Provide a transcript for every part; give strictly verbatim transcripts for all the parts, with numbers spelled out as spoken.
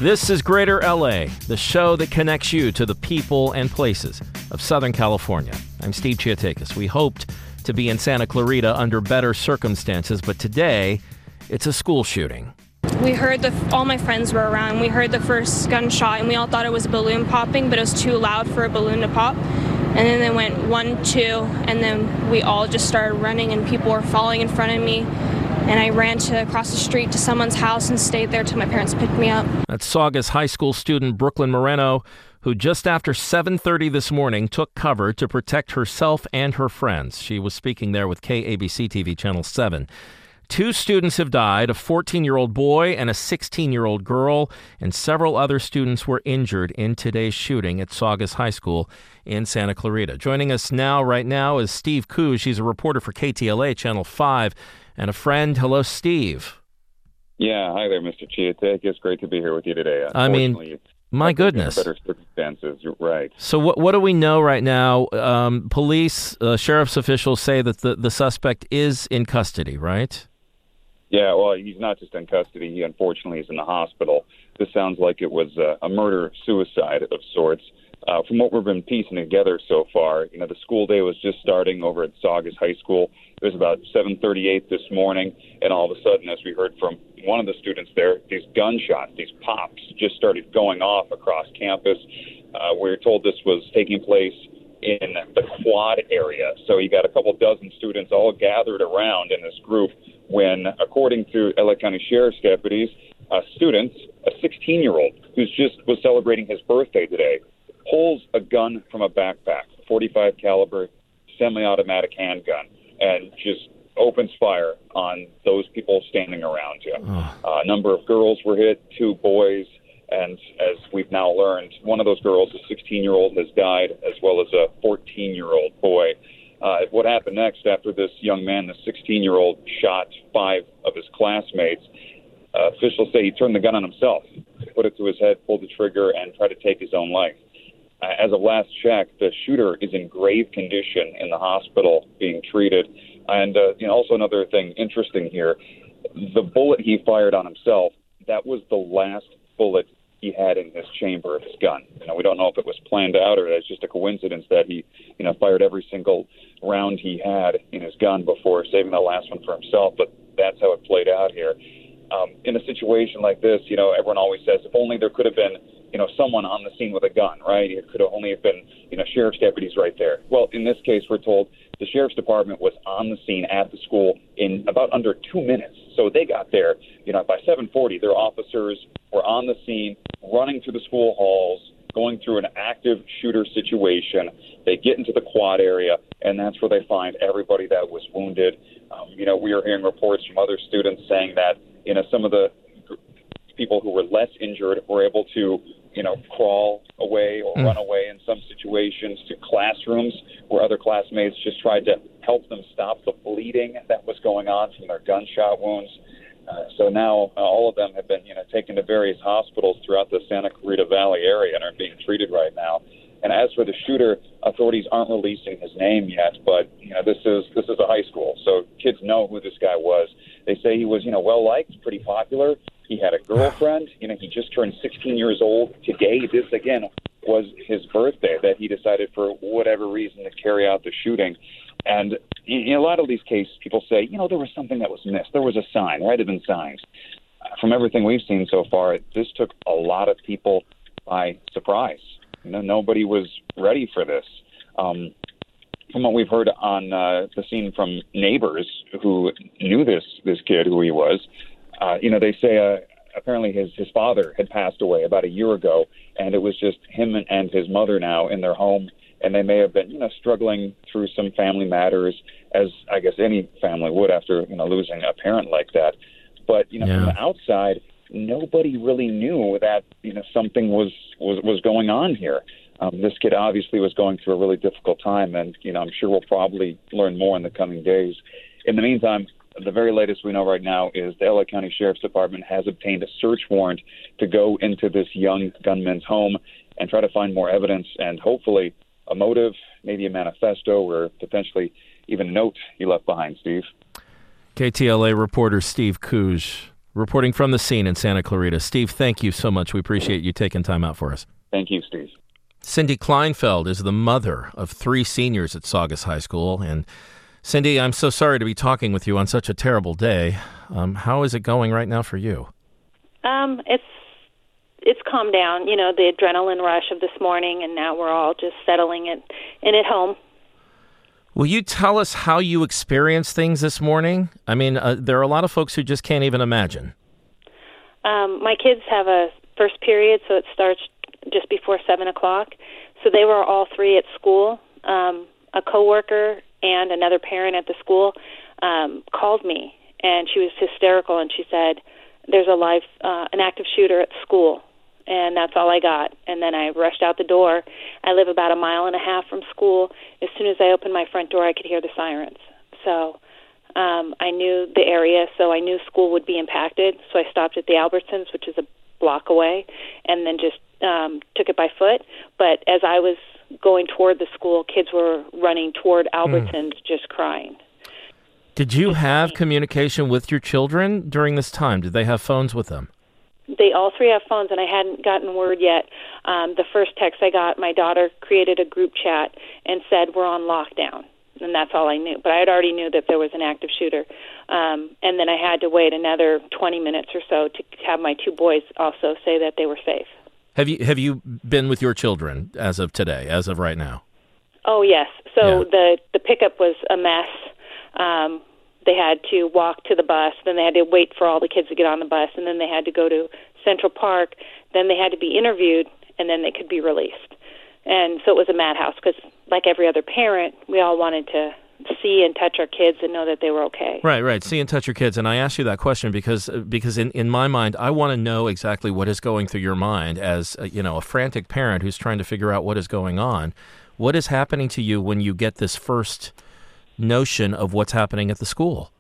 This is Greater L A, the show that connects you to the people and places of Southern California. I'm Steve Chiatakis. We hoped to be in Santa Clarita under better circumstances, but today it's a school shooting. We heard the, all my friends were around. We heard the first gunshot, and we all thought it was a balloon popping, but it was too loud for a balloon to pop. And then they went one, two, and then we all just started running, and people were falling in front of me. And I ran to across the street to someone's house and stayed there till my parents picked me up. That's Saugus High School student Brooklyn Moreno, who just after seven thirty this morning took cover to protect herself and her friends. She was speaking there with K A B C T V Channel seven. Two students have died, a fourteen-year-old boy and a sixteen-year-old girl, and several other students were injured in today's shooting at Saugus High School in Santa Clarita. Joining us now, right now, is Steve Koosh. He's a reporter for K T L A Channel five and a friend. Hello, Steve. Yeah, hi there, Mister Chiatakis. Great to be here with you today. I mean, my goodness. Better circumstances, you're right. So what what do we know right now? Um, police, uh, sheriff's officials say that the, the suspect is in custody, right? Yeah, well, he's not just in custody. He unfortunately is in the hospital. This sounds like it was a, a murder-suicide of sorts. Uh, from what we've been piecing together so far, you know, the school day was just starting over at Saugus High School. It was about seven thirty-eight this morning, and all of a sudden, as we heard from one of the students there, these gunshots, these pops, just started going off across campus. Uh, we were told this was taking place in the quad area. So you got a couple dozen students all gathered around in this group when, according to L A County Sheriff's deputies, a student, a sixteen-year-old, who's just was celebrating his birthday today, pulls a gun from a backpack, forty-five caliber semi-automatic handgun, and just opens fire on those people standing around him. Oh. Uh, a number of girls were hit, two boys, and as we've now learned, one of those girls, a sixteen-year-old, has died, as well as a fourteen-year-old boy. Uh, what happened next after this young man, the sixteen-year-old, shot five of his classmates, uh, officials say he turned the gun on himself, put it to his head, pulled the trigger, and tried to take his own life. Uh, as of last check, the shooter is in grave condition in the hospital being treated. And uh, you know, also another thing interesting here, the bullet he fired on himself, that was the last bullet he had in his chamber of his gun. You know, we don't know if it was planned out or it's just a coincidence that he, you know, fired every single round he had in his gun before saving the last one for himself. But that's how it played out here. Um, in a situation like this, you know, everyone always says, if only there could have been, you know, someone on the scene with a gun, right? It could have only have been, you know, sheriff's deputies right there. Well, in this case, we're told the sheriff's department was on the scene at the school in about under two minutes. So they got there, you know, by seven forty, their officers were on the scene, running through the school halls, going through an active shooter situation. They get into the quad area, and that's where they find everybody that was wounded. Um, you know, we are hearing reports from other students saying that, you know, some of the people who were less injured were able to, you know, crawl away or mm. run away in some situations to classrooms where other classmates just tried to help them stop the bleeding that was going on from their gunshot wounds. Uh, so now uh, all of them have been, you know, taken to various hospitals throughout the Santa Clarita Valley area and are being treated right now. And as for the shooter, authorities aren't releasing his name yet, but, you know, this is this is a high school, so kids know who this guy was. They say he was, you know, well-liked, pretty popular. He had a girlfriend. You know, he just turned sixteen years old today. This, again, was his birthday that he decided for whatever reason to carry out the shooting. And in a lot of these cases, people say, you know, there was something that was missed. There was a sign. There might have been signs. From everything we've seen so far, this took a lot of people by surprise. You know, nobody was ready for this. Um, from what we've heard on uh, the scene from neighbors who knew this this kid, who he was, uh, you know, they say uh, apparently his, his father had passed away about a year ago, and it was just him and, and his mother now in their home, and they may have been, you know, struggling through some family matters, as I guess any family would after, you know, losing a parent like that. But, you know, yeah. from the outside, nobody really knew that, you know, something was, was, was going on here. Um, this kid obviously was going through a really difficult time, and, you know, I'm sure we'll probably learn more in the coming days. In the meantime, the very latest we know right now is the L A County Sheriff's Department has obtained a search warrant to go into this young gunman's home and try to find more evidence and hopefully a motive, maybe a manifesto, or potentially even a note he left behind, Steve. K T L A reporter Steve Koosh reporting from the scene in Santa Clarita. Steve, thank you so much. We appreciate you taking time out for us. Thank you, Steve. Cindy Kleinfeld is the mother of three seniors at Saugus High School. And Cindy, I'm so sorry to be talking with you on such a terrible day. Um, how is it going right now for you? Um, it's it's calmed down. You know, the adrenaline rush of this morning, and now we're all just settling it in at home. Will you tell us how you experienced things this morning? I mean, uh, there are a lot of folks who just can't even imagine. Um, my kids have a first period, so it starts just before seven o'clock. So they were all three at school. Um, a coworker and another parent at the school um, called me, and she was hysterical, and she said, there's a live, uh, an active shooter at school. And that's all I got. And then I rushed out the door. I live about a mile and a half from school. As soon as I opened my front door, I could hear the sirens. So um, I knew the area, so I knew school would be impacted. So I stopped at the Albertsons, which is a block away, and then just um, took it by foot. But as I was going toward the school, kids were running toward Albertsons, mm. just crying. Did you have communication with your children during this time? Did they have phones with them? They all three have phones, and I hadn't gotten word yet. Um, the first text I got, my daughter created a group chat and said, we're on lockdown, and that's all I knew. But I had already knew that there was an active shooter. Um, and then I had to wait another twenty minutes or so to have my two boys also say that they were safe. Have you have you been with your children as of today, as of right now? Oh, yes. So yeah. the, the pickup was a mess. Um They had to walk to the bus, then they had to wait for all the kids to get on the bus, and then they had to go to Central Park, then they had to be interviewed, and then they could be released. And so it was a madhouse because, like every other parent, we all wanted to see and touch our kids and know that they were okay. Right, right. See and touch your kids. And I asked you that question because because in, in my mind, I want to know exactly what is going through your mind as a, you know, a frantic parent who's trying to figure out what is going on. What is happening to you when you get this first notion of what's happening at the school?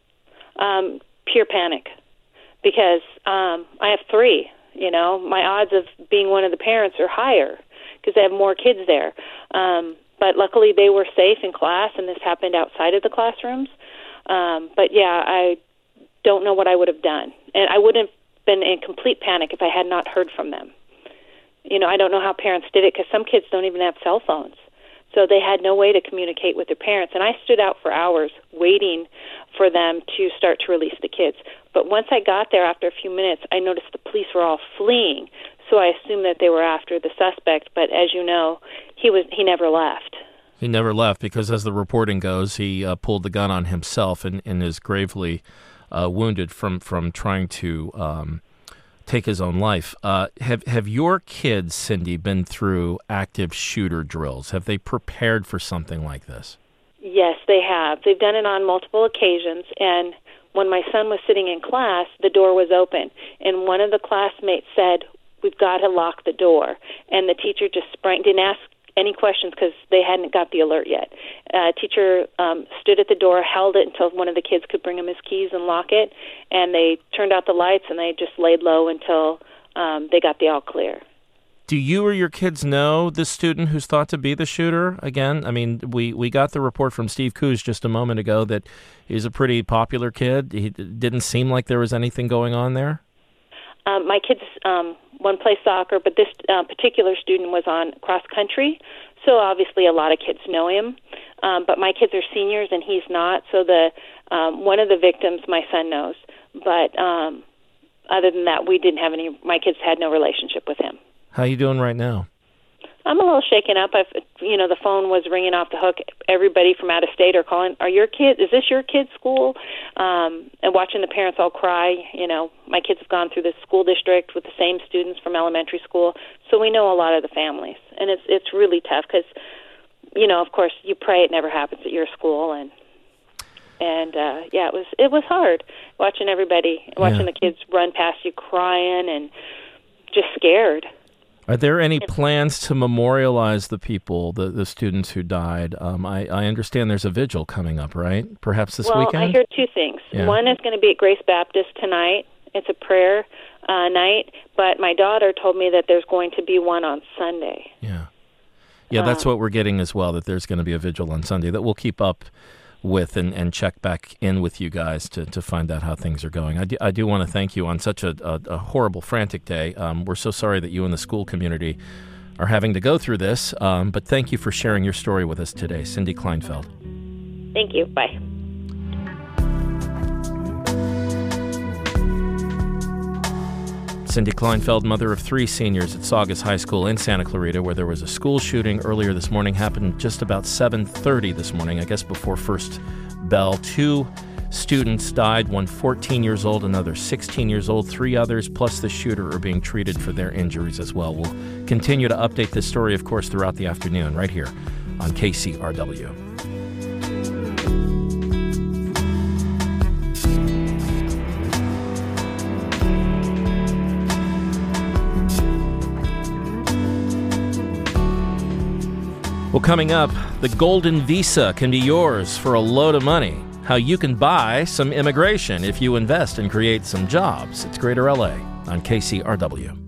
Um, pure panic, because um, I have three. You know, my odds of being one of the parents are higher because I have more kids there. Um, but luckily, they were safe in class, and this happened outside of the classrooms. Um, but yeah, I don't know what I would have done, and I wouldn't have been in complete panic if I had not heard from them. You know, I don't know how parents did it because some kids don't even have cell phones. So they had no way to communicate with their parents. And I stood out for hours waiting for them to start to release the kids. But once I got there after a few minutes, I noticed the police were all fleeing. So I assumed that they were after the suspect. But as you know, he was he never left. He never left because, as the reporting goes, he uh, pulled the gun on himself and, and is gravely uh, wounded from, from trying to um, take his own life. Uh, have have your kids, Cindy, been through active shooter drills? Have they prepared for something like this? Yes, they have. They've done it on multiple occasions. And when my son was sitting in class, the door was open. And one of the classmates said, we've got to lock the door. And the teacher just sprang, didn't ask any questions because they hadn't got the alert yet. Uh, teacher um, stood at the door, held it until one of the kids could bring him his keys and lock it, and they turned out the lights, and they just laid low until um, they got the all clear. Do you or your kids know the student who's thought to be the shooter? Again, I mean, we, we got the report from Steve Coos just a moment ago that he's a pretty popular kid. He didn't seem like there was anything going on there. Um, my kids, um, one plays soccer, but this uh, particular student was on cross country, so obviously a lot of kids know him. Um, but my kids are seniors, and he's not. So the um, one of the victims, my son knows. But um, other than that, we didn't have any. My kids had no relationship with him. How you doing right now? I'm a little shaken up. I've, you know, the phone was ringing off the hook. Everybody from out of state are calling. Are your kids? Is this your kid's school? Um, and watching the parents all cry. You know, my kids have gone through the school district with the same students from elementary school, so we know a lot of the families, and it's it's really tough because, you know, of course, you pray it never happens at your school, and and uh, yeah, it was it was hard watching everybody, watching yeah. the kids run past you crying and just scared. Are there any plans to memorialize the people, the, the students who died? Um, I, I understand there's a vigil coming up, right? Perhaps this well, weekend? Well, I hear two things. Yeah. One is going to be at Grace Baptist tonight. It's a prayer uh, night. But my daughter told me that there's going to be one on Sunday. Yeah. Yeah, that's um, what we're getting as well, that there's going to be a vigil on Sunday that we'll keep up with and, and check back in with you guys to, to find out how things are going. I do, I do want to thank you on such a, a, a horrible, frantic day. Um, we're so sorry that you and the school community are having to go through this, um, but thank you for sharing your story with us today, Cindy Kleinfeld. Thank you. Bye. Cindy Kleinfeld, mother of three seniors at Saugus High School in Santa Clarita, where there was a school shooting earlier this morning, happened just about seven thirty this morning, I guess before first bell. Two students died, one fourteen years old, another sixteen years old. Three others, plus the shooter, are being treated for their injuries as well. We'll continue to update this story, of course, throughout the afternoon, right here on K C R W. Well, coming up, the Golden Visa can be yours for a load of money. How you can buy some immigration if you invest and create some jobs. It's Greater L A on K C R W.